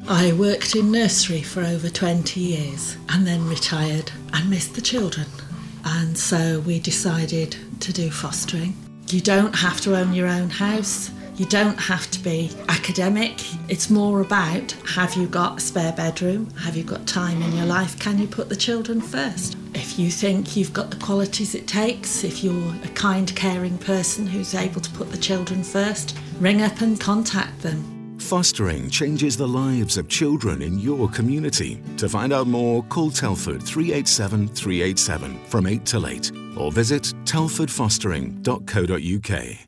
I worked in nursery for over 20 years and then retired and missed the children. And so we decided to do fostering. You don't have to own your own house. You don't have to be academic. It's more about, have you got a spare bedroom? Have you got time in your life? Can you put the children first? If you think you've got the qualities it takes, if you're a kind, caring person who's able to put the children first, ring up and contact them. Fostering changes the lives of children in your community. To find out more, call Telford 387 387 from 8 till 8 or visit telfordfostering.co.uk.